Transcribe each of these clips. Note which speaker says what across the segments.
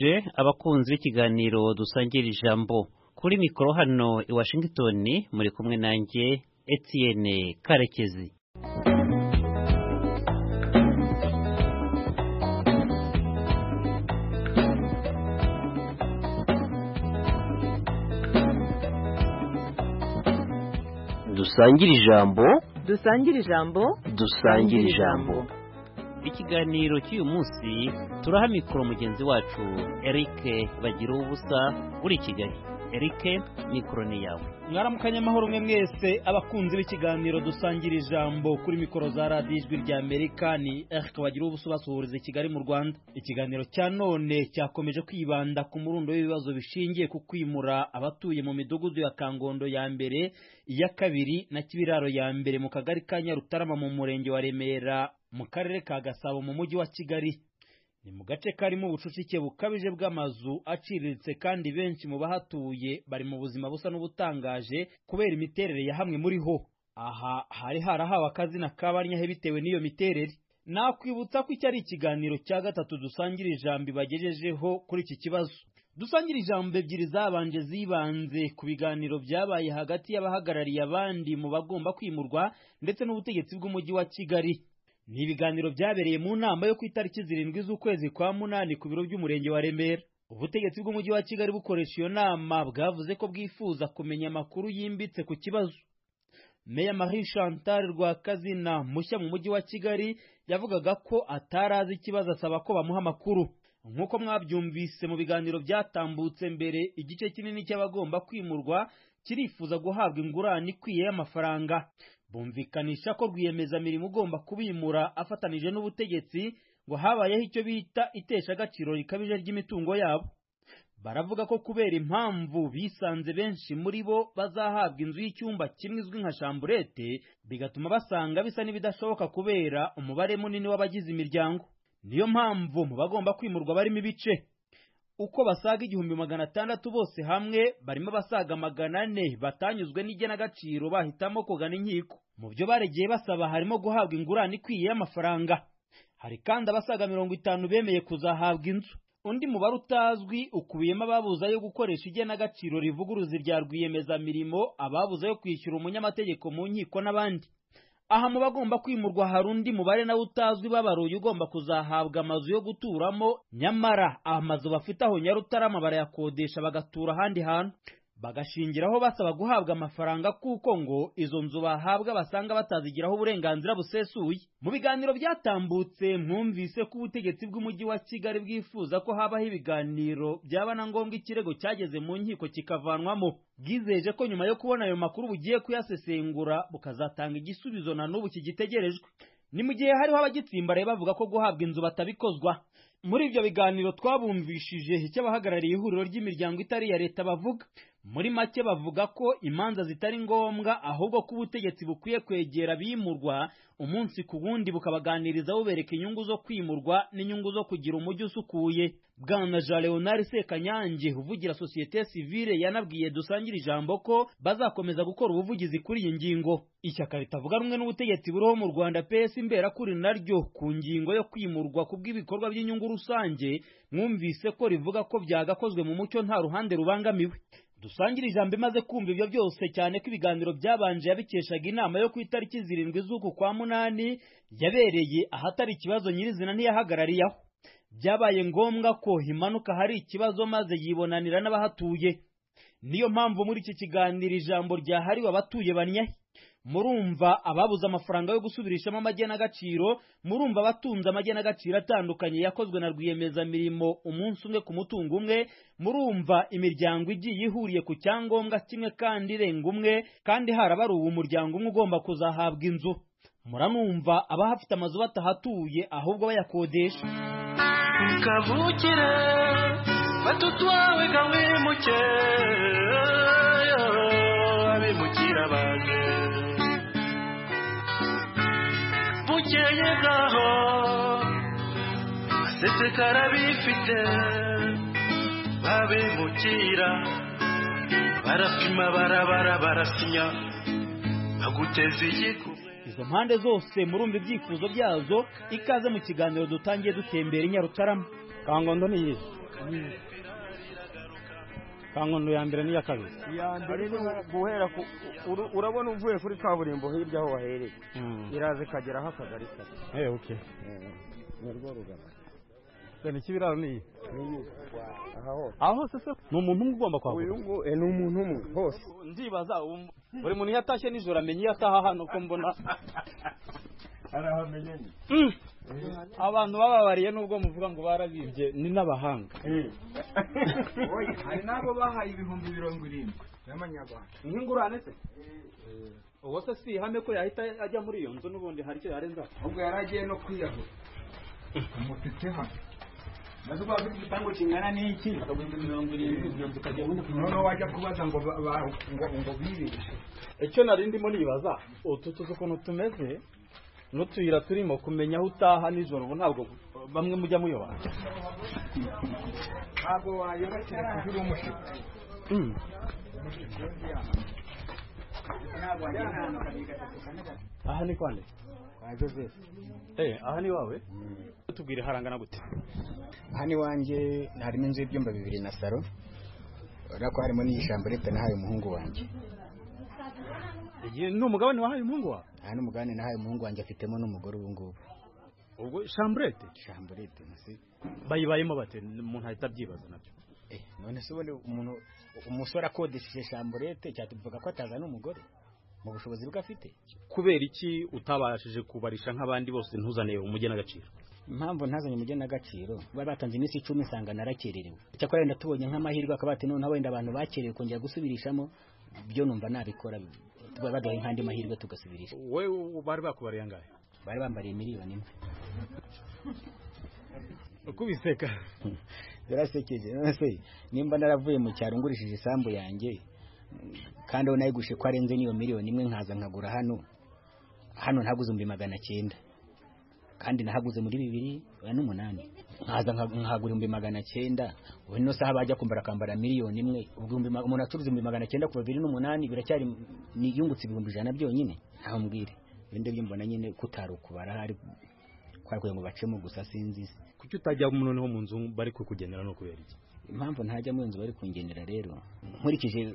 Speaker 1: abakunzi b'ikiganiro dusangira ijambo kuri mikoro hano i Washington muri kumwe nanjye Etienne Karekezi.
Speaker 2: dusangira ijambo.
Speaker 1: Ikiganiro cy'uyu munsi turaha mikoro mugenzi wacu Eric bagira ubusa uri Kigali. Eric, mikoro ni yawe.
Speaker 3: Mwaramukanye amahoro mwe mwese abakunzi b'ikiganiro dusangira ijambo kuri mikoro za Radio Ijwi rya Amerika. Ni Eric bagira ubusa basuhuriza Kigali mu Rwanda. Ikiganiro cya none cyakomeje kwibanda ku murundo w'ibibazo bishingiye ku kwimura abatuye mu midugudu ya Kangondo ya mbere, iya kabiri na Kibiraro ya mbere mu kagari ka Nyarutarama mu murenge wa Remera mu karere ka Gasabo mu mujyi wa Kigali. Ni mu gace karimo ubucucike bukabije bw'amazu aciriritse kandi benshi mu bahatuye bari mu buzima busa n'ubutangaje kubera imiterere ya hamwe muri ho. Aha hari harahawe akazina kabanyahe bitewe n'iyo miterere. Nakwibutsa ko iki ari ikiganiro cya gatatu dusangira ijambo bagejejeho kuri iki kibazo. Dusangira ijambo ebyiri zabanje zibanze ku biganiro byabaye hagati y'abahagarariye abandi mu bagomba kwimurwa ndetse n'ubutegetsi bw'umujyi wa Kigali. Ni ibiganiro byabereye mu nama yo ku itariki 7 z'ukwezi kwa munani ku biro by'umurenge wa Remera. Ubutegetsi bw'umujyi wa Kigali bukoresha iyo nama bwavuze ko bwifuza kumenya amakuru yimbitse ku kibazo. Meya Marie Chantal Rwakazina mushya mu mujyi wa Kigali yavugaga ko atarazi ikibazo asaba ko bamuha amakuru. Nk'uko mwabyumvise mu biganiro byatambutse mbere, igice kinini cy'abagomba kwimurwa kirifuza guhabwa ingurane ikwiye y'amafaranga. Bumvikanisha ko rwiyemezamirimo ugomba kubimura afatanije n'ubutegetsi ngo habayeho icyo bita itesha agaciro rikabije ry'imitungo yabo. Baravuga ko kubera impamvu bisanze benshi muri bo bazahabwa inzu y'icyumba kimwe izwi nka chamburete, bigatuma basanga bisa n'ibidashoboka kubera umubare munini w'abagize imiryango. Niyo mpamvu mu bagomba kwimurwa barimo ibice. Uko basaga 1600 bose hamwe barimo basaga 400 batanyuzwe n'igenagaciro bahitamo kugana inkiko. Mu byo baregeye basaba harimo guhabwa ingurane ikwiye y'amafaranga. Hari kandi abasaga 50 bemeye kuzahabwa inzu. Undi mubare utazwi ukubiyemo ababuza yo gukoresha igenagaciro rivuguruza rya rwiyemezamirimo, ababuza yo kwishyura umunyamategeko mu nkiko n'abandi. Aha mu bagomba kwimurwa hari undi mubare nawe utazwi babaruye ugomba kuzahabwa amazu yo guturamo, nyamara amazu bafite aho Nyarutarama barayakodesha bagatura ahandi hantu. Bagashingiraho basaba guhabwa amafaranga kuko ngo izo nzu bahabwa basanga batazigiraho uburenganzira busesuye. Mu biganiro byatambutse mwumvise ko ubutegetsi bw'umujyi wa Kigali bwifuza ko habaho ibiganiro byaba na ngombwa ikirego cyageze mu nkiko kikavanwamo. Bwizeje ko nyuma yo kubona ayo makuru bugiye kuyasesengura bukazatanga igisubizo na n'ubu kigitegerejwe. Ni mu gihe hariho abagitsimbaraye bavuga ko guhabwa inzu batabikozwa. Muri ibyo biganiro twabumvishije icyo abahagarariye ihuriro ry'imiryango itari ya leta bavuga. Muri make bavuga ko imanza zitari ngombwa, ahubwo ko ubutegetsi bukwiye kwegera bimurwa umunsi ku wundi bukabaganiriza bubereka inyungu zo kwimurwa n'inyungu zo kugira umujyi usukuye. Bwana Jean Leonard Sekanyange uvugira societe civile yanabwiye dusangira ijambo ko bazakomeza gukora ubuvugizi kuri iyi ngingo. Ishyaka ritavuga rumwe n'ubutegetsi buriho mu Rwanda PS Imberakuri naryo ku ngingo yo kwimurwa kubw'ibikorwa by'inyungu rusange mwumvise ko rivuga ko byagakozwe mu mucyo nta ruhande rubangamiwe. Dusangira ijambo imaze kumva ibyo byose, cyane ko ibiganiro byabanje yabikeshaga inama yo ku itariki 7 z'uku kwa munani yabereye ahatari ikibazo nyirizina ntiyahagarariye aho. Byabaye ngombwa ko himanuka hari ikibazo maze yibonanira n'abahatuye. Niyo mpamvu muri iki kiganiro ijambo ryahariwe abatuye banyahe. Murumva ababuze amafaranga yo gusubirishamo amagenagaciro, murumva abatunze amagenagaciro atandukanye yakozwe na rwiyemezamirimo umunsi umwe ku mutungo umwe, murumva imiryango igiye ihuriye ku cyangombwa kimwe kandi irenga umwe, kandi harabaruwe umuryango umwe ugomba kuzahabwa inzu. Muranumva abahafite amazu batahatuye ahubwo bayakodesha.
Speaker 4: Kavukire batutwawe gawimuke abimukira baje bukeye bwaho asetse karabifite babimukira barapima barasinya baguteza igikumwe.
Speaker 3: Izo mpande zose murumva ibyifuzo byazo. Ikaze mu kiganiro dutangiye dutembera i Nyarutarama. Kangondo ni iyi. Kangondo ya mbere n'iya kabiri.
Speaker 5: Iya mbere ni guhera urabona uvuye kuri kaburimbo hirya aho wahereye. Iraze kagera aho akagari kare.
Speaker 3: Okay.
Speaker 5: Narwo rugana.
Speaker 3: Ni kibiraro ni iyi.
Speaker 5: Aho
Speaker 3: sese ni umuntu ugomba kwagura.
Speaker 5: Uyu ngo ni umuntu umwe hose.
Speaker 3: Ndibaza buri muntu yatashye nijoro amenye yataha hano ko mbona.
Speaker 5: Arahamenye.
Speaker 3: Abantu bababariye nubwo muvuga ngo barabibye ni n'abahanga.
Speaker 5: Oya, hari nabo bahaye 70,000 y'amanyarwanda.
Speaker 3: Nk'ingurane se? Uwo se si ihame ko yahita ajya muri iyo nzu n'ubundi hari icyo yarenza.
Speaker 5: Ubwo yaragiye no kwiyahura. Umutete hano. Maze kwa bindi gitango kingana n'iki?
Speaker 3: 70,000 tukajya muri
Speaker 5: noneho wajya kubaza ngo bibishe.
Speaker 3: Icyo nari ndimo nibaza utu ukuntu tumeze n'utuyira turimo kumenya aho utaha nijoro ubu ntabwo bamwe mujya muyoba.
Speaker 5: Ntabwo wayobakira kuri umushiko.
Speaker 3: Aha ni kwande?
Speaker 5: Kwa Joseph.
Speaker 3: Aha ni wawe? Tubwire harangana gute?
Speaker 6: Aha ni wanje harimo inzu y'ibyumba 2 na saro. Urako harimo n'ishambo leta nahaye umuhungu wanje.
Speaker 3: Ni umugabane wahaye umuhungu wa?
Speaker 6: Aha ni umugabane nahaye umuhungu wanje afitemo n'umugore ubu ngubu.
Speaker 3: Ubwo chambrete?
Speaker 6: Chambrete nasi.
Speaker 3: Bayibayemo bate umuntu ahita byibaza nabyo.
Speaker 6: None se ubundi umuntu umusore akodesheje chambrete cyatuvuga ko atazana umugore mu bushobozi bwe afite.
Speaker 3: Kubera iki utabashije kubarisha nk'abandi bose ntuzane umugena agaciro?
Speaker 6: Impamvu ntazanye umugena agaciro bari batanze iminsi 10 isanga narakererewe. Cyakora wenda tubonye nk'amahirwe akabati none wenda abantu bakerewe kongera gusubirishamo byo numva nabikora bagaye nkandi mahirwe tugasubirisha.
Speaker 3: Wewe bari bakubariye ngahe?
Speaker 6: Bari bambariye miliyoni 1.
Speaker 3: Ukubiseka.
Speaker 6: Yarasekeje nase nimba naravuye mu cyaro ngurishije isambu yanjye kandi aho nayigushe ko arenze niyo miliyoni 1 nkaza nkagura hano ntaguze 900 kandi nahaguze muri 2008 nkaza nkagura 900 ubu no saha bajya kumbara kambara miliyoni 1 ubwo umuntu acuruza 900 kuva 2008 biracyari ni yungutse 100 byonyine ntaho mbwire binde by'imbona nyine kutarukubara hari kwakuye ngo bacemo gusa sinzi
Speaker 3: kuki utajya noneho mu nzu bari kukugenera no kubera iki?
Speaker 6: Impamvu ntajya mu nzu bari kungenera rero nkurikije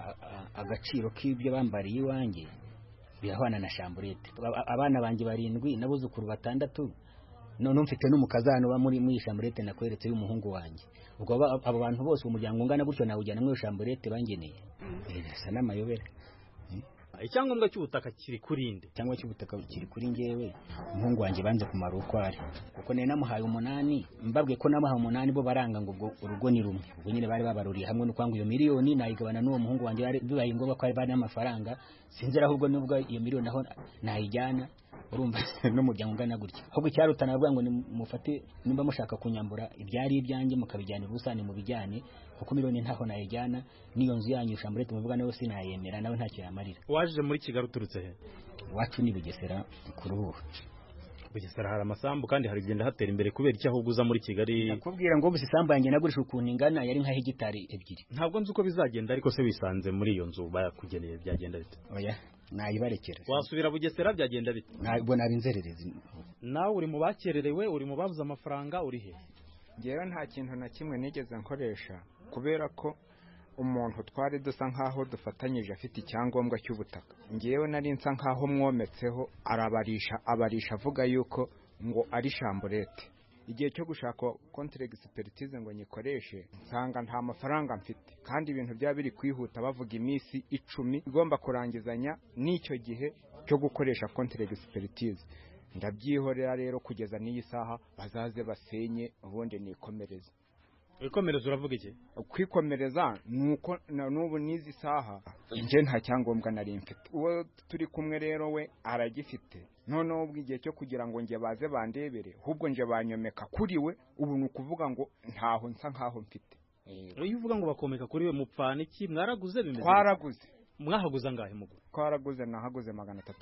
Speaker 6: agaciro k'ibyo bambariye iwanjye birahwana na chambrete. Abana banjye 7 nabuzukuru 6 none mfite n'umukazano wa muri chambrete nakweretse y'umuhungu wanjye. Ubwo abo bantu bose umuryango ungana gutyo nawe ujyana muri chambrete bangeneye. Birasa n'amayobera.
Speaker 3: Icyangombwa cy'ubutaka kiri kurinde
Speaker 6: cyangwa cy'ubutaka kiri kuri ngewe umuhungu wanjye banze kumara uko ari kuko ne namuhaye 8 mbabwe ko namuhaye 8 bo baranga ngo urugo ni rumwe ubwo nyine bari babaruriye hamwe no kwanga iyo miliyoni nayigabana n'uwo muhungu wanjye bibaye ngombwa ko bari n'amafaranga sinzira ahubwo nubwo iyo miliyoni naho nayijyana urumva n'umuryango ungana gutya ahubwo cyarutana bavuga ngo mufate nimba mushaka kunyambura ibyari ibyanjye mukabijyana ubusane mu bijyane kuko miliyoni ntaho nayijyana niyo nzu yanyu chambrete muvuga nawe sinayemera nawe ntacyo yamarira.
Speaker 3: Waje muri Kigali uturutse he?
Speaker 6: Wacu ni Bugesera kuruhu.
Speaker 3: Bugesera hari amasambu kandi hari genda hatera imbere kubera icyo ahubwo uza muri Kigali.
Speaker 6: Nakubwira ngo busisambu yanjye nagurisha ukuntu ingana yari nka hegitari 2.
Speaker 3: Ntabwo nzi uko bizagenda ariko se wisanze muri iyo nzu bayakugeneye byagenda bite?
Speaker 6: Oya nayibarekera.
Speaker 3: Wasubira Bugesera byagenda bite?
Speaker 6: Ntabwo nabinzererezi.
Speaker 3: Nawe uri mu bakererewe uri mu babuza amafaranga uri he?
Speaker 5: Ngewe nta kintu na kimwe nigeze nkoresha kubera ko umuntu twari dusa nkaho dufatanyije afite icyangombwa cy'ubutaka. Ngewe nari nsa nkaho mwometseho abarisha avuga yuko ngo ari chambrete. Igihe cyo gushaka contract expertise ngo nyikoreshe nsanga nta mafaranga mfite kandi ibintu bya biri kwihuta bavuga iminsi 10 igomba kurangizanya n'icyo gihe cyo gukoresha contract expertise. Ndabyihorera rero kugeza n'iyi saha bazaze basenye ubundi nikomereza.
Speaker 3: Kwikomereza uravuga iki?
Speaker 5: Kwikomereza nuko n'ubu nizi saha nje nta cyangombwa nari mfite. Uwo turi kumwe rero we aragifite. None ubwo igihe cyo kugira ngo nge baze bandebere hubwo nje banyomeka kuri we ubu nukuvuga ngo ntaho nsa nkaho mfite.
Speaker 3: Iyo uvuga ngo bakomeka kuri we mupfana iki mwaraguze bimeze?
Speaker 5: Twaraguze.
Speaker 3: Mwahaguza ngahe mugo?
Speaker 5: Twaraguze nahaguze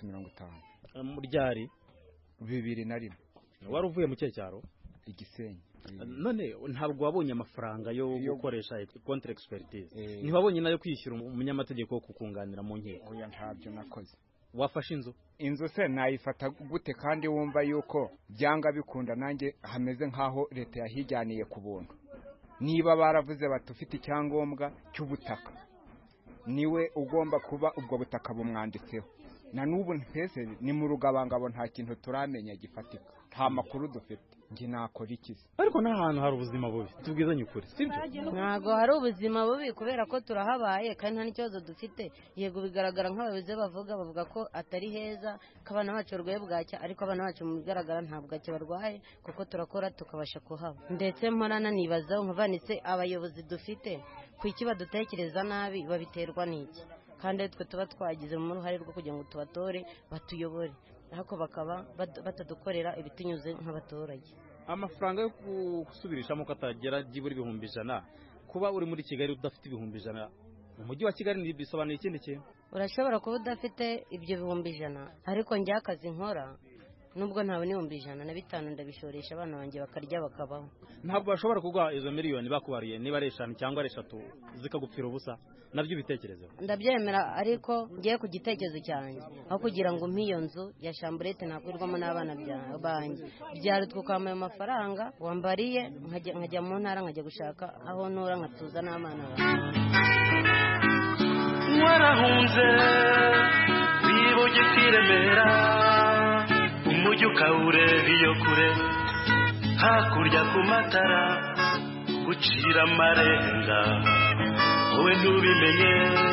Speaker 5: 350.
Speaker 3: Muryari
Speaker 5: 2001.
Speaker 3: Wari uvuye mu cyaro?
Speaker 5: Igisenyi.
Speaker 3: None ntabwo wabonye amafaranga yo gukoresha contract expertise. Ntibabonye nayo kwishyura umunyamategeko wo kukunganira mu nkiko.
Speaker 5: Oya ntabyo nakoze.
Speaker 3: wafashe
Speaker 5: inzu se nayifata gute kandi wumva yuko byanga bikunda nanjye hameze nk'aho leta yahijyaniye ku buntu. Niba baravuze bati ufite icyangombwa cy'ubutaka niwe ugomba kuba ubwo butaka bumwanditseho. Na n'ubu ntese ni mu rugabangabo nta kintu turamenya gifatika, nta makuru dufite. Ngi nakora ikizi
Speaker 3: ariko n'ahantu hari ubuzima bubi, tubwizanye ukuri sibyo?
Speaker 7: Ntago hari ubuzima bubi kubera ko turahabaye kandi nta n'ikibazo dufite. Yego bigaragara nk'abayobozi bavuga ko atari heza, ko abana bacu barwaye bwacya, ariko abana bacu mu bigaragara nta bwacya barwaye kuko turakora tukabasha kuhaba. Ndetse mporana nibaza nkavanitse abayobozi dufite ku iki badutekereza nabi, babiterwa n'iki? Kandi twe tuba twagize mu ruhare rwo kugira ngo tubatore batuyobore, ariko bakaba batadukorera ibitunyuze nk'abaturage.
Speaker 3: Amafaranga yo gusubirishamo ko atagera byibura 100,000, kuba uri muri Kigali udafite 100,000, mu mujyi wa Kigali bisobanuye ikindi kintu.
Speaker 7: Urashobora kuba udafite ibyo 100,000, ariko njye akazi nkora nubwo ntabone 150 ndabishoresha abana banjye bakarya bakabaho.
Speaker 3: Ntabwo bashobora kugwa izo miliyoni bakubariye niba ari 5 cyangwa ari 3 zikagupfira ubusa, nabyo bitekerezo.
Speaker 7: Ndabyemera, ariko ngiye ku gitekerezo cyanjye aho kugira ngo mpiyo nzu ya chambrette nakwirwamo n'abana banjye, byarutwe kwamaye amafaranga wambariye nkajya mu ntara nkajya gushaka aho ntura nkatuza n'abana banjye.
Speaker 4: Warahunze wiboge kiremera umujyi ukawureba iyo kure, hakurya ku matara gucira amarenga wowe ntubimenye.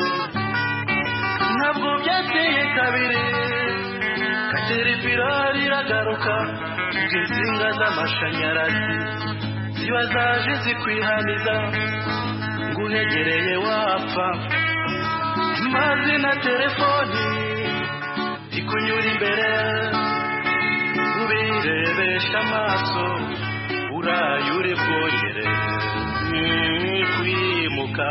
Speaker 4: Ntabwo byateye kabiri Caterpillar iragaruka, insinga z'amashanyarazi ziba zaje zikwihaniza, nguhegereye wapfa, mazi na telefoni ikunyura imbere, ubirebesha amaso uraye uri bwongere kwimuka.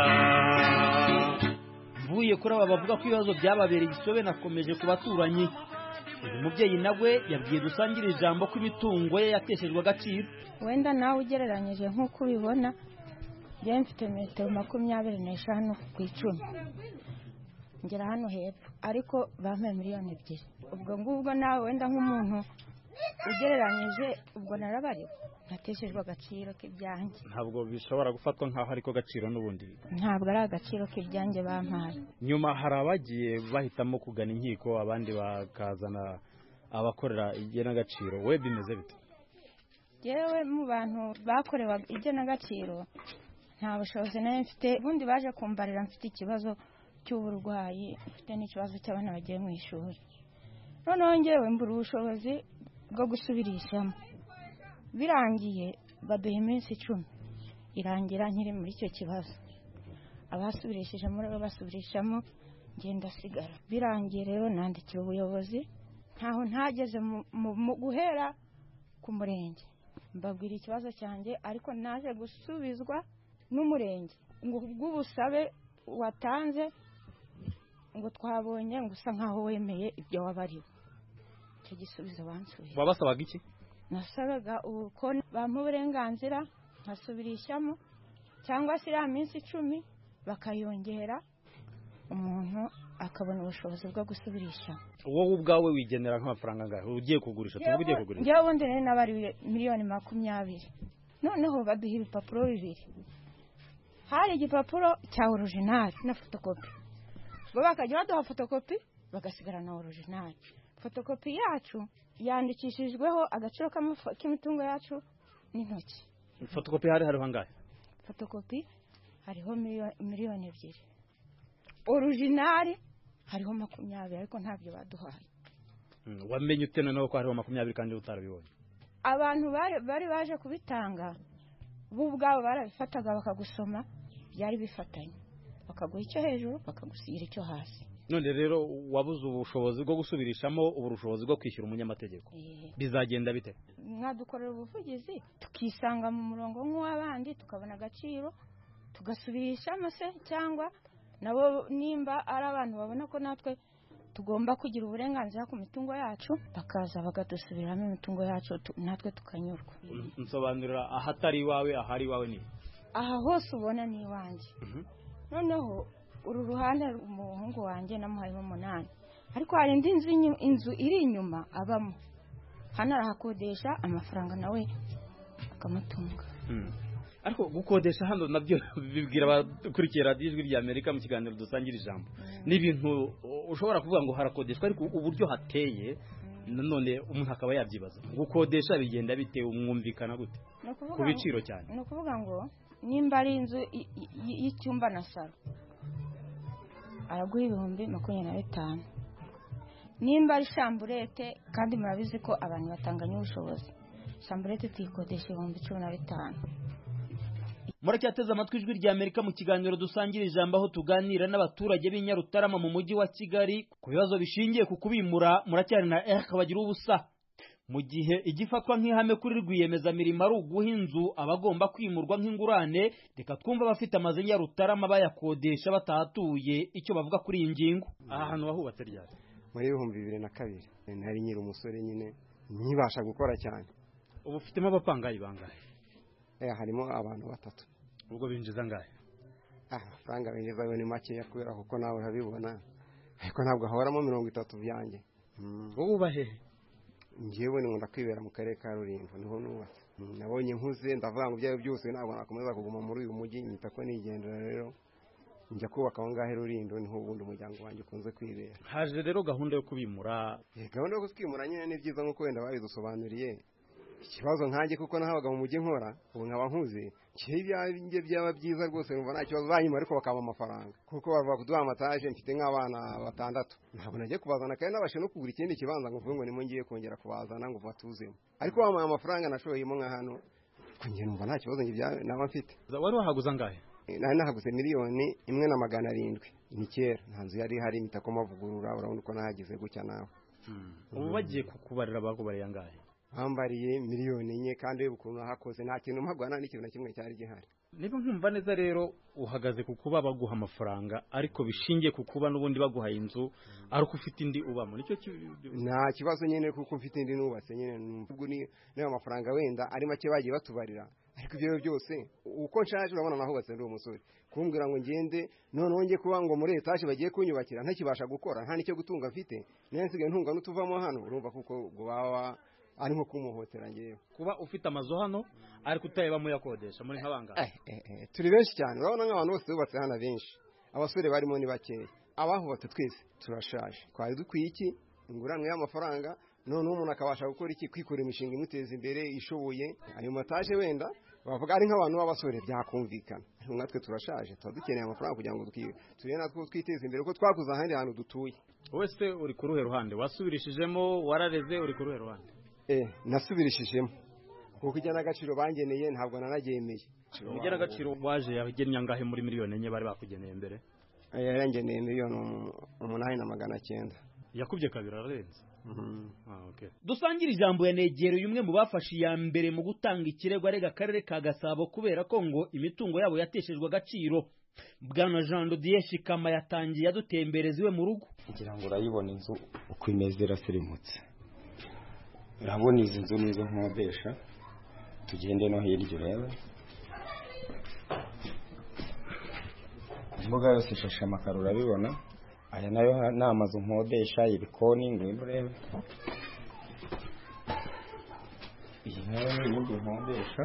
Speaker 3: Mvuye kuri aba bavuga ko ibibazo byababereye igisobe nakomeje ku baturanyi. Uyu mubyeyi nawe yabwiye dusangira ijambo ko imitungo ye yateshejwe agaciro.
Speaker 8: Wenda nawe ugereranyije nk'uko ubibona, njye mfite metero 25 ku 10 ngera hano hepfo, ariko bampe miliyoni 2. Ubwo ngubwo nawe wenda nk'umuntu ugereranyije ubwo narabariwe nateshejwe agaciro k'ibyanjye.
Speaker 3: Ntabwo bishobora gufatwa nk'aho ariko gaciro n'ubundi.
Speaker 8: Ntabwo ari agaciro k'ibyanjye bampaye.
Speaker 3: Nyuma hari abagiye bahitamo kugana inkiko, abandi bakazana abakorera igenagaciro. We bimeze bite?
Speaker 8: Yewe mu bantu bakorewa igenagaciro nta bushobozi nayo mfite. Ubundi baje kumbarira mfite ikibazo cy'uburwayi, mfite n'ikibazo cy'abana bagiye mu ishuri. Noneho ngewe mbura ubushobozi bwo gusubirishamo. Birangiye baduha iminsi 10 irangira nkiri muri icyo kibazo. Abasubirishije muri bo basubirishamo, ngenda sigara. Birangiye rero nandikira ubuyobozi, ntaho ntageze mu guhera ku murenge mbabwira ikibazo cyanjye, ariko naje gusubizwa n'umurenge ngo bw'ubusabe watanze ngo twabonye ngo usa nkaho wemeye ibyo wabariwe. Icyo gisubizo bansubiye.
Speaker 3: Wabasabaga iki?
Speaker 8: Nasabaga uko bampa uburenganzira nkasubirishamo, cyangwa se iriya minsi 10 bakayongera umuntu akabona ubushobozi bwo gusubirisha.
Speaker 3: Wowe ubwawe wigenera nk'amafaranga angahe ugiye kugurisha? Tuvuge ugiye kugurisha.
Speaker 8: Njye ubundi nari nabariwe miliyoni 20. Noneho baduha ibipapuro 2. Hari igipapuro cya original na fotokopi. Bo bakajya baduha fotokopi bagasigara na original. Fotokopi yacu yandikishijweho agaciro k'imitungo yacu n'intoki.
Speaker 3: Fotokopi hariho angahe?
Speaker 8: Fotokopi hariho miliyoni 2. Original hariho 20, ariko ntabyo baduhaye.
Speaker 3: Wamenye ute noneho ko hariho 20 kandi utarabibonye?
Speaker 8: Abantu bari baje kubitanga bo ubwabo barabifataga bakagusoma, byari bifatanye, bakaguha icyo hejuru bakagusigira icyo hasi.
Speaker 3: None rero wabuze ubushobozi bwo gusubirishamo, ubushobozi bwo kwishyura umunyamategeko. Bizagenda bite?
Speaker 8: Mwadukorera ubuvugizi tukisanga mu murongo nk'uwabandi, tukabona agaciro tugasubirishamo se, cyangwa nabo nimba ari abantu babona ko natwe tugomba kugira uburenganzira ku mitungo yacu, bakaza bagadusubiramo imitungo yacu natwe tukanyurwa.
Speaker 3: Nsobanurira ahatari iwawe, ahari iwawe ni?
Speaker 8: Aha hose ubona ni iwanjye. Noneho uru ruhande umuhungu wanjye namuhaye 8, ariko hari indi inzu iri inyuma abamo, hano arahakodesha amafaranga nawe akamutunga.
Speaker 3: Ariko gukodesha hano nabyo bibwira abakurikira radiyo ijwi rya Amerika mu kiganiro dusangira ijambo, ni ibintu ushobora kuvuga ngo harakodeshwa, ariko uburyo hateye nanone umuntu akaba yabyibaza. Gukodesha bigenda bite, umwumvikana gute ku biciro cyane?
Speaker 8: Ni ukuvuga ngo nimba ari inzu y'icyumba na salo araguha 25,000. Nimba ari shamburete, kandi murabizi ko abantu batanganya ubushobozi, shamburete tuyikodesha 15,000.
Speaker 3: Muracyateze amatwi ijwi rya Amerika mu kiganiro dusangira ijambo, aho tuganira n'abaturage b'i Nyarutarama mu mujyi wa Kigali ku bibazo bishingiye ku kubimura. Muracyari na bagira ubusa. Mu gihe igifatwa nk'ihame kuri rwiyemezamirimo ari uguha inzu abagomba kwimurwa nk'ingurane, reka twumva abafite amazu ya Nyarutarama bayakodesha batahatuye icyo bavuga kuri iyi ngingo. Aha hantu wahubatse ryari?
Speaker 9: Muri 2002 nari nyiri umusore nyine ntibasha gukora cyane.
Speaker 3: Ubu ufitemo abapangayi bangahe?
Speaker 9: Harimo abantu 3.
Speaker 3: Ubwo binjiza ngahe?
Speaker 9: Franga binjiza ni make kubera kuko nawe habibona, ariko ntabwo hahoramo 30 byanjye.
Speaker 3: Wowe ubahe?
Speaker 9: Ngiyewe ni ngunda kwibera mu karere ka Rulindo, niho nubatse. Nabonye nkuze ndavuga ngo byayo byose ntabwo nakomeza kuguma muri uyu mujyi, nyita ko nigendera rero njya kubaka aho ngahe Rulindo, niho ubundi umuryango wanjye ukunze kwibera.
Speaker 3: Haje rero gahunda yo kubimura.
Speaker 9: Gahunda yo kwimura nyine ni byiza nkuko wenda babidusobanuriye. Ikibazo nkanjye kuko nahabaga mu mujyi nkora, ubu nkaba nkuze, cyibyanjye byaba byiza rwose, numva nta kibazo banyuma, ariko bakaba amafaranga kuko bavuga kuduha amataje. Mfite nk'abana 6, ntabwo nagiye kubazana kandi nabashe no kugura ikindi kibanza ngo mvuge ngo nimo ngiye kongera kubazana ngo batuzemo, ariko bamuha amafaranga nashoyemo nka hano kunjye, numva nta kibazo naba mfite.
Speaker 3: Wari wahaguza ngahe?
Speaker 9: Nari nahaguze 1,700,000. Ni kera nta nzu yari hari, mitako mavugurura, urabona uko nahagize gutya nawe.
Speaker 3: Ubu bagiye kukubarira bakubariye ngahe?
Speaker 9: Bambariye 1,000,000 kandi ukuntu hakoze nta kintu mpagwana n'ikintu na kimwe cyari gihari.
Speaker 3: Niba nkumva neza rero uhagaze ku kuba baguha amafaranga, ariko bishingiye ku kuba n'ubundi baguha inzu ariko ufite indi ubamo, nicyo
Speaker 9: nta kibazo nyine kuko mfite indi nubatse nyine. Ubwo ni amafaranga wenda ari make bagiye batubarira, ariko ibyo byose uko nshaje urabona nahubatse ndi umusore, kumbwira ngo ngende none wonge kuba ngo muri etage bagiye kunyubakira ntakibasha gukora, nta nicyo gutunga mfite, none nsigaye ntunga n'utuvamo hano, urumva kuko baba ari nko kumuhotera ngewe.
Speaker 3: Kuba ufite amazu hano ariko utayebamo yakodesha muri nk'abanga.
Speaker 9: Turi benshi cyane, urabona nk'abantu bose bubatse hano benshi, abasore barimo ni bakeya, abahubatse twese turashaje. Twari dukwiye iki? Inguranwe y'amafaranga, none umuntu akabasha gukora iki? Kwikora imishinga imuteza imbere ishoboye. Ayo mataje wenda bavuga ari nk'abantu b'abasore byakumvikana, natwe turashaje, tuba dukeneye amafaranga kugira ngo turiye natwe twiteze imbere, kuko twakuze ahandi hantu dutuye.
Speaker 3: Wese uri ku ruhe ruhande? Wasubirishijemo, warareze, uri ku ruhe ruhande?
Speaker 9: Nasubirishijemo kuko ijyana agaciro bangeneye ntabwo nanagemeye.
Speaker 3: Ijyana agaciro waje yagennye angahe muri 4,000,000 bari bakugeneye mbere?
Speaker 9: Yarangeneye 8,900,000.
Speaker 3: Yakubye kabiri ararenze.
Speaker 1: Okay. Dusangira ijambo yanegereye umwe mu bafashe ya mbere mu gutanga ikirego arega akarere ka Gasabo kubera ko ngo imitungo yabo yateshejwe agaciro. Bwana Jean Dodier Shikama yatangiye adutembereza iwe mu rugo.
Speaker 6: Kugira ngo urayibona inzu uko imeze iraserimutse. Urabona izi nzu nizo nkodesha, tugende no hirya urebe. Imbuga yose ishashe amakaro urabibona. Aya nayo ni amazu nkodesha, ibikoni ngwino urebe. Iyi nayo ni iyindi nkodesha.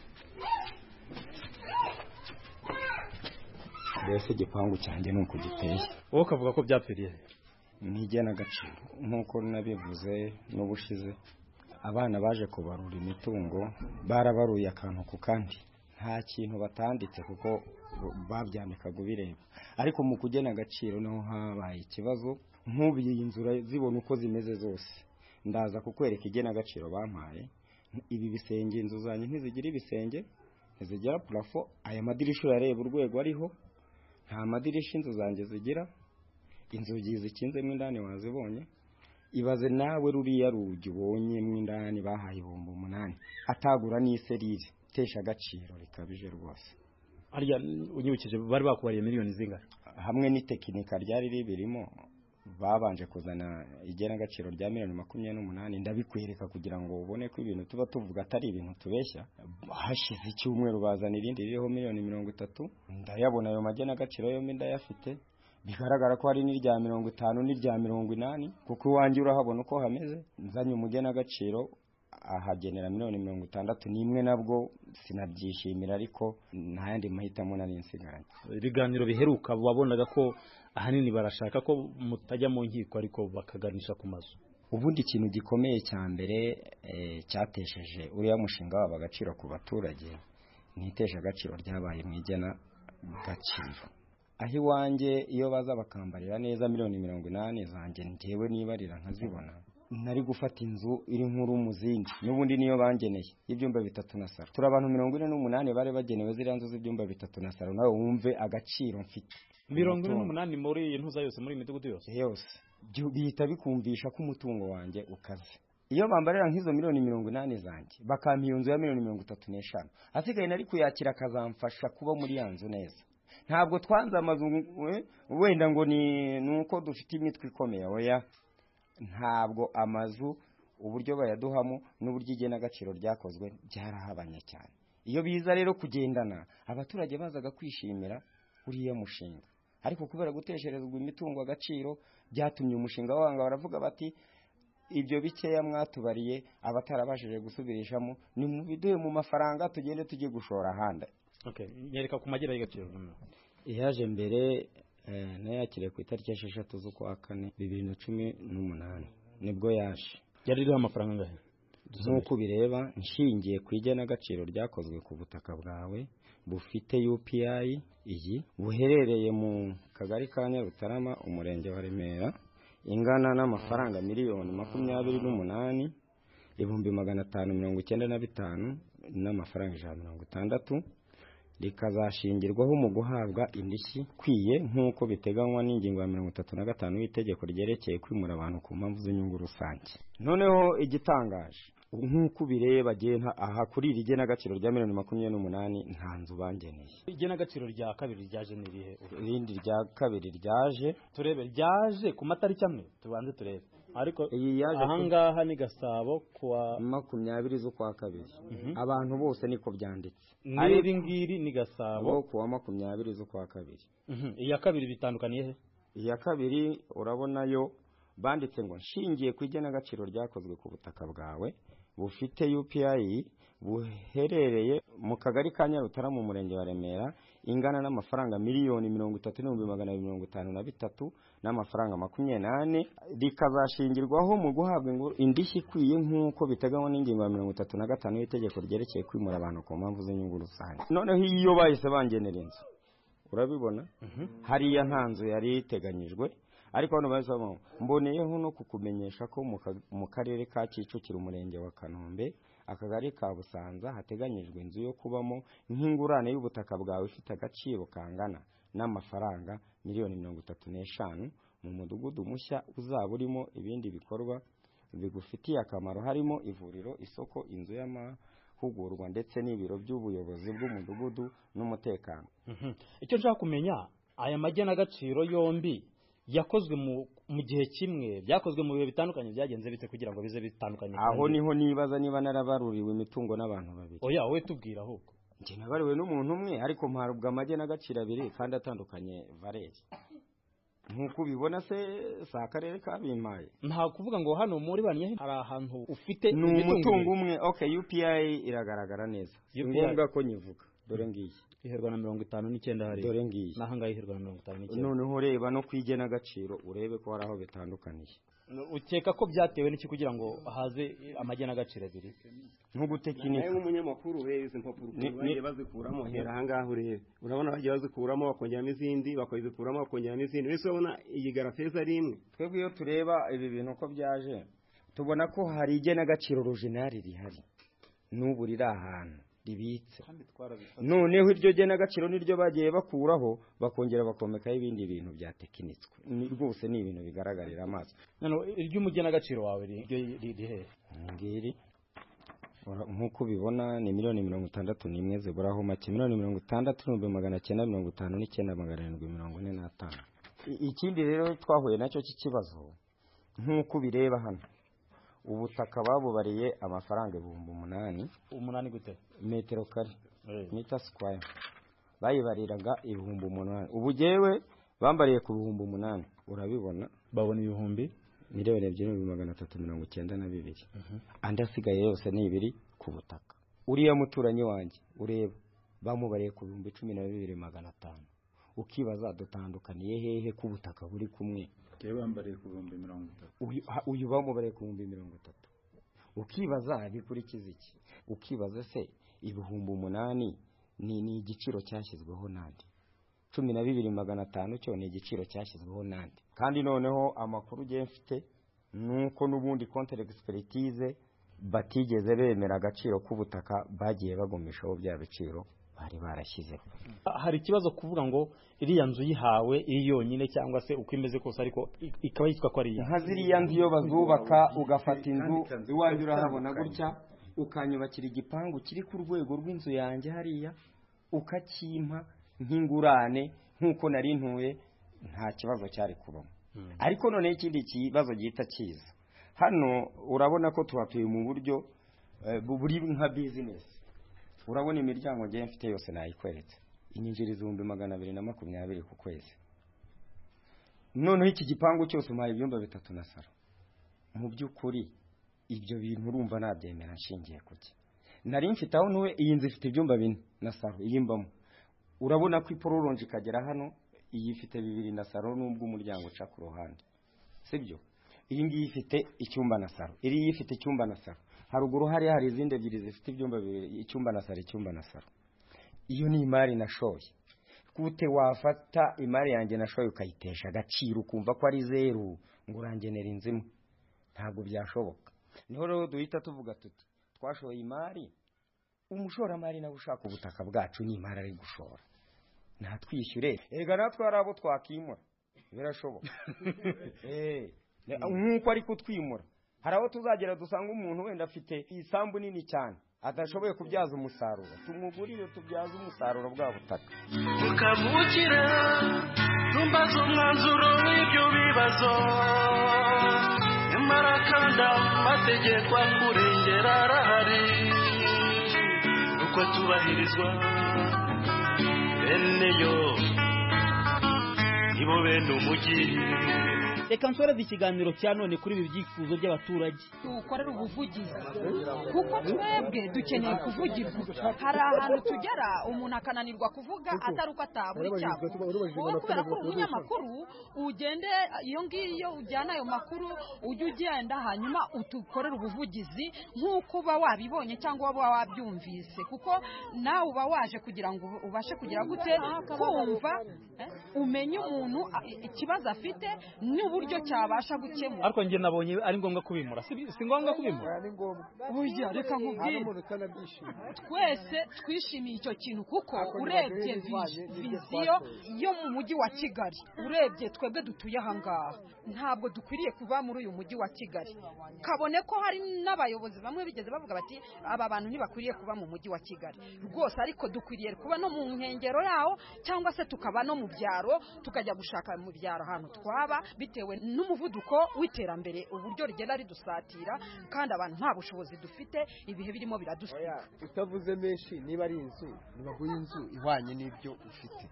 Speaker 6: Mbese igipangu cyanjye ni uko giteye.
Speaker 3: Wowe ukavuga ko byapfiriye?
Speaker 6: Nigena agaciro nk'uko nabivuze n'ubushize. Abana baje kubarura imitungo barabaruye akantu ku kandi, nta kintu batanditse kuko babyandikaga bireba, ariko mu kugena agaciro niho habaye ikibazo. Nk'ubiye inzura zibona uko zimeze zose, ndaza kukwereka igena agaciro bampaye. Ibi bisenge inzu zanjye ntizigira ibisenge, ntizigira plafo. Aya madirisha yareba urwego ariho, nta madirisha inzu zanjye zigira. Inzugi zikinzemo indani wazibonye. Ibaze nawe ruriya rugi ubonye mu indani bahaye 8,000, atagura n'iserire, tesha agaciro rikabije rwose.
Speaker 3: Ariya unyibukije bari bakubariye miliyoni zingahe?
Speaker 6: Hamwe n'itekinika ryari ribirimo babanje kuzana igena agaciro rya 28,000,000. Ndabikwereka kugira ngo ubone ko ibintu tuba tuvuga atari ibintu tubeshya. Hashize icyumweru bazana irindi ririho 30,000,000. Ndayabona ayo magena agaciro yo ndayafite.
Speaker 10: bigaragara ko hari n'irya 50 n'irya 80 kuko iwanjye urahabona uko hameze. Nzanye umugenagaciro ahagenera miliyoni 60 n'imwe, nabwo sinabyishimira, ariko nta yandi mahitamo nari nsigaranye.
Speaker 3: Ibiganiro biheruka wabonaga ko ahanini barashaka ko mutajya mu nkiko ariko bakaganisha ku mazu.
Speaker 10: Ubundi ikintu gikomeye cya mbere cyatesheje uriya mushinga waba agaciro ku baturage nitesha agaciro ryabaye mu igena gaciro. Aho iwanjye iyo baza bakambarira neza miliyoni 80 zanjye ngewe nibarira nkazibona, nari gufata inzu iri nkuru mu zindi. N'ubundi niyo bangeneye ibyumba 3 na saro. Turi abantu 48 bare bagenewe ziriya nzu z'ibyumba 3 na saro, nawe wumve agaciro mfite.
Speaker 3: 48 muri iyi ntuza yose, muri imidugudu
Speaker 10: yose bihita bikumvisha ko umutungo wanjye ukaze. Iyo bambarira nk'izo miliyoni 80 zanjye bakampa iyo nzu ya miliyoni 35, asigaye nari kuyakira akazamfasha kuba muri ya nzu neza. Ntabwo twanze amazu wenda ngo ni uko dufite imitwe ikomeye, oya. Ntabwo amazu uburyo bayaduhamo n'uburyo igena agaciro ryakozwe byarahabanye cyane. Iyo biza rero kugendana, abaturage bazaga kwishimira uriya mushinga, ariko kubera gutesherezwa imitungo agaciro byatumye umushinga wanga. Baravuga bati ibyo bikeya mwatubariye abatarabashije gusubirishamo ni mu biduhe mu mafaranga tugende tujye gushora ahandi.
Speaker 3: Okay, nyereka ku magera y'agaciro.
Speaker 10: Yaje mbere nayakiriye ku itariki 6 z'ukwa 4 2018 nibwo yaje.
Speaker 3: Yari iriho amafaranga ngahe?
Speaker 10: Nk'uko bireba nshingiye ku igena agaciro ryakozwe ku butaka bwawe bufite UPI iyi buherereye mu kagari ka Nyarutarama umurenge wa Remera, ingana n'amafaranga miliyoni 28 ibihumbi 595 n'amafaranga 160, rikazashingirwaho mu guhabwa indishyi kwiye nk'uko biteganywa n'ingingo ya 35 y'itegeko ryerekeye kwimura abantu ku mpamvu z'inyungu rusange. Noneho igitangaje nk'uko bireba gena aha kuri rigena agaciro rya 28 nta nzu bangeneye.
Speaker 3: Igena agaciro rya kabiri ryaje nirihe?
Speaker 10: Irindi rya kabiri ryaje,
Speaker 3: turebe ryaje ku matariki amwe, tubanze turebe. Ariko ahangaha ni Gasabo kuwa
Speaker 10: 20 z'ukwa 2. Abantu bose niko byanditse.
Speaker 3: Ari ngiri ni Gasabo
Speaker 10: kuwa 20 z'ukwa 2.
Speaker 3: Iya kabiri bitandukaniye he?
Speaker 10: Iya kabiri urabona yo banditse ngo nshingiye ku igena agaciro ryakozwe ku butaka bwawe bufite UPI buherereye mu kagari ka Nyarutarama mu murenge wa Remera, ingana n'amafaranga miliyoni 30,253 n'amafaranga 28, rikazashingirwaho mu guhabwa indishyi ikwiye nk'uko biteganywa n'ingingo ya 35 y'itegeko ryerekeye kwimura abantu ku mpamvu z'inyungu rusange. Noneho iyo bahise bangenera inzu, urabibona hariya nta nzu yari iteganyijwe, ariko hano bazamo mboneyeho no kukumenyesha ko mu karere ka Kicukiro umurenge wa Kanombe akagari ka Busanza hateganyijwe inzu yo kubamo nk'ingurane y'ubutaka bwawe ifite agaciro kangana n'amafaranga miliyoni 35 mu mudugudu mushya uzaba urimo ibindi bikorwa bigufitiye akamaro, harimo ivuriro, isoko, inzu y'amahugurwa ndetse n'ibiro by'ubuyobozi bw'umudugudu n'umutekano.
Speaker 3: Icyo nshaka kumenya, aya magena agaciro yombi yakozwe mu gihe kimwe, byakozwe mu bihe bitandukanye, byagenze bite kugira ngo bize bitandukanye?
Speaker 10: Aho niho nibaza niba narabaruriwe imitungo n'abantu babiri.
Speaker 3: Oya, wowe tubwira ahubwo.
Speaker 10: Nje nabariwe n'umuntu umwe, ariko mparubwa amagena agaciro abiri kandi atandukanye Valeri. Nkuko ubibona se sa karere kabimpaye.
Speaker 3: Nta kuvuga ngo hano muri banye hari ahantu ufite
Speaker 10: umutungo umwe. Okay, UPI iragaragara neza. Ngombwa ko nyivuga. Dore ngiyi
Speaker 3: iherwa na 59 hari.
Speaker 10: Dore ngiyi
Speaker 3: nahanga iherwa na 59.
Speaker 10: Noneho reba no kwigena agaciro urebe ko hari aho bitandukaniye.
Speaker 3: Ukeka ko byatewe n'iki kugira ngo haze amagena agaciro abiri?
Speaker 10: Nk'ugutekinika
Speaker 9: nk'umunyamakuru urebe izi mpapuro bagiye bazikuramo hera ahangaha urebe, urabona bagiye bazikuramo bakongeramo izindi, bakazikuramo bakongeramo izindi. Wese ubona iyi garafeza ari imwe.
Speaker 10: Twebwe iyo tureba ibi bintu ko byaje tubona ko hari igena agaciro original rihari n'ubu riri ahantu ribitse. Noneho iryo gena agaciro niryo bagiye bakuraho bakongera bakomekaho ibindi bintu bya tekinitswe. Ni rwose ni ibintu bigaragarira amaso.
Speaker 3: Nano iry'umugena agaciro wawe rihe?
Speaker 10: Ngiri nkuko bibona ni miliyoni 61 ziburaho make, miliyoni 66,959,745. Ikindi rero twahuye nacyo cy'ikibazo nkuko bireba hano, ubutaka babubariye amafaranga 8,000.
Speaker 3: 8 gute?
Speaker 10: Metero kare, meter square. Bayibariraga 8,000. Ubu jewe bambariye ku bihumbi 8 urabibona
Speaker 3: babona ibihumbi
Speaker 10: miliyoni 2,392 andi asigaye yose ni ibiri ku butaka. Uriya muturanyi wanjye ureba bamubariye ku bihumbi 12,500 ukibaza dutandukaniye hehe ku butaka buri kumwe
Speaker 3: bambariye ku bihumbi 30
Speaker 10: uyu bamubariye ku bihumbi 30 ukibaza bikurikiza iki ukibaza se ibihumbi 8 ni igiciro cyashyizweho nandi 12,500 cyo ni igiciro cyashyizweho nandi kandi noneho amakuru ugiye mfite nuko nubundi contre expertise batigeze bemera agaciro k'ubutaka bagiye bagumishaho bya biciro bari barashyizeho.
Speaker 3: Hari ikibazo kuvuga ngo iriya nzu yihawe iri yonyine cyangwa se uko imeze kose ariko ikaba yitwa ko ari
Speaker 10: nka ziriya nzu yo bazubaka ugafata inzu iwanjye urahabona gutya ukanyubakira igipangu kiri ku rwego rw'inzu yanjye hariya ukakimpa nk'ingurane nk'uko nari ntuye nta kibazo cyari kubamo. Ariko none ikindi kibazo gihita kiza hano urabona ko tuhatuye mu buryo buri nka business. Urabona imiryango ngiye mfite yose nayikweretse inyinjiriza 220 ku kwezi. Noneho iki gipangu cyose umpaye ibyumba 3 na saro. Mu by'ukuri ibyo bintu urumva nabyemera nshingiye kuki nari mfite aho ntuwe iyi nzu ifite ibyumba 4 na saro iyimbamo. Urabona ko ipororonje ikagera hano iyi ifite 2 na saro n'ubwo umuryango uca ku ruhande sibyo. Iyi ngiyi ifite icyumba na saro iri ifite icyumba na saro haruguru hari izindi ebyiri zifite ibyumba 2 icyumba na saro. Iyo ni imari nashoye kute wafata imari yanjye nashoye ukayitesha agaciro ukumva ko ari zero ngo urangenera inzimu ntabwo byashoboka. Niho rero duhita tuvuga tuti twashoye imari umushoramari nawe ushaka ubutaka bwacu ni imari ari gushora natwishyure ega natwe ari abo twakimura birashoboka nk'uko ari kutwimura hari aho tuzagera dusanga umuntu wenda afite isambu nini cyane adashoboye kubyaza umusaruro tumugurire tubyaza umusaruro bwa butaka
Speaker 4: ukavukira numbaza umwanzuro w'ibyo bibazo nyamara kandi amategeko akurengera arahari uko tubahirizwa bene yo nibo bene umujyi.
Speaker 1: Reka nsoreze ikiganiro cya none kuri ibi byifuzo by'abaturage.
Speaker 11: Tukorera ubuvugizi kuko twebwe dukeneye kuvugirwa. Hari ahantu tugera umuntu akananirwa kuvuga atari uko atabura icyago. Wowe kubera ko umunyamakuru ugende iyo ngiyo ujyana ayo makuru ujye ugenda hanyuma utukorera ubuvugizi nk'uko uba wabibonye cyangwa waba wabyumvise kuko nawe uba waje kugira ngo ubashe kugira gute kumva umenye umuntu ikibazo afite n'uburyo cyabasha gukemura.
Speaker 3: Ariko nge nabonye ari ngombwa kubimura si ngombwa kubimura
Speaker 11: ari ngombwa burya reka nkubwire twese twishimiye icyo kintu kuko urebye viziyo yo mu mujyi wa Kigali urebye twebwe dutuye aha ngaha ntabwo dukwiriye kuba muri uyu mujyi wa Kigali kabone ko hari n'abayobozi bamwe bigeze bavuga bati aba bantu ntibakwiriye kuba mu mujyi wa Kigali rwose ariko dukwiriye kuba no mu nkengero yawo cyangwa se tukaba no mu byaro tukajya gushaka mu byaro ahantu twaba bitewe n'umuvuduko w'iterambere uburyo rigenda ridusatira kandi abantu nta bushobozi dufite ibihe birimo biradusika.
Speaker 9: Utavuze menshi niba ari inzu nibaguye inzu ihwanye n'ibyo ufite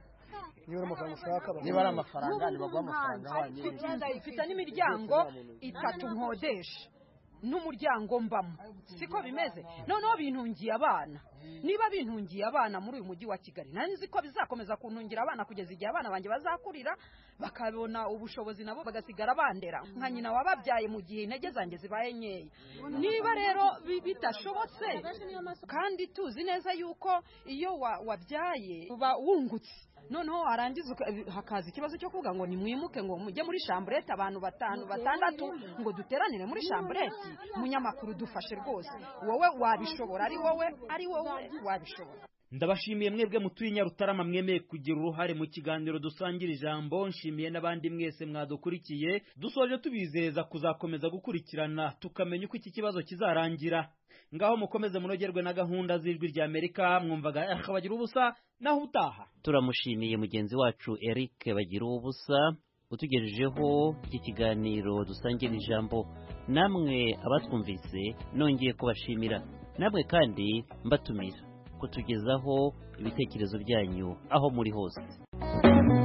Speaker 9: niba ari amafaranga nibaguha amafaranga ahwanye
Speaker 11: ifite n'imiryango 3 nkodesha n'umuryango mbamo siko bimeze noneho bintungiye abana niba bintungiye abana muri uyu mujyi wa Kigali nzi ko bizakomeza kuntungira abana kugeza igihe abana banjye bazakurira bakabona ubushobozi nabo bagasigara bandera nka nyina wababyaye mu gihe intege zanjye zibaye nkeya. Niba rero bitashobotse kandi tuzi neza yuko iyo wabyaye uba wungutse noneho arangiza hakaza ikibazo cyo kuvuga ngo nimwimuke ngo mujye muri chambrette abantu 5 6 ngo duteranire muri chambrette. Munyamakuru dufashe rwose wowe wabishobora ari wowe wabishobora.
Speaker 1: Ndabashimiye mwebwe mutuye Nyarutarama mwemeye kugira uruhare mu kiganiro dusangira ijambo. Nshimiye n'abandi mwese mwadukurikiye. Dusoje tubizeza kuzakomeza gukurikirana tukamenya uko iki kibazo kizarangira. Ngaho mukomeze munogerwe na gahunda z'Ijwi rya Amerika. Mwumvaga Bagira ubusa naho utaha.
Speaker 12: Turamushimiye mugenzi wacu Eric Bagira ubusa utugejejeho iki kiganiro dusangira ijambo. Namwe abatwumvise nongeye kubashimira. Namwe kandi mbatumira kutugezaho ibitekerezo byanyu aho muri hose.